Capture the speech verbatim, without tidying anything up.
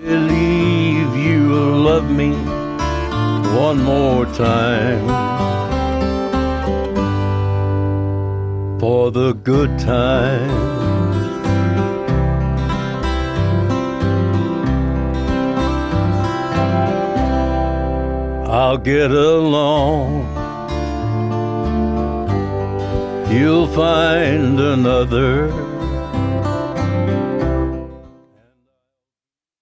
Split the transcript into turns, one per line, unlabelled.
Believe you'll love me one more time for the good times. I'll get along. You'll find another